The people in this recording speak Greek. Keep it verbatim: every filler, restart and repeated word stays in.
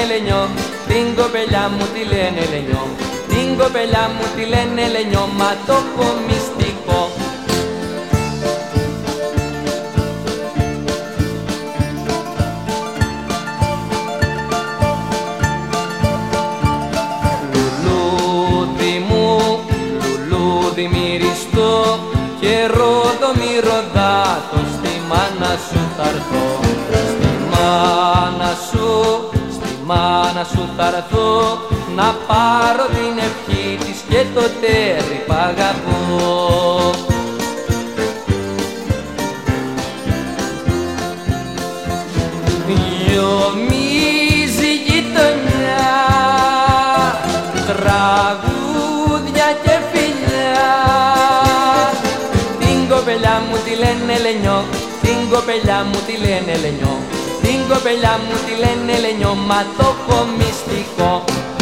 Λενιό, την κοπελιά μου τη λένε Λενιό, την κοπελιά μου τη λένε Λενιό, μα το έχω μυστικό. Λουλούδι μου, λουλούδι μυριστό, και ρόδο μη ροδάτο, στη μάνα σου θαρθώ, στη μάνα σου, στη μάνα σου θαρθώ, να πάρω την ευχή της και το τέρι π' αγαπώ. Γιομίζει γειτονιά, τραγούδια και φιλιά, την κοπελιά μου τη λένε Λενιό, την κοπελιά μου τη λένε Λενιό, την κοπελιά μου τη λένε Λενιό, μα το έχω μυστικό.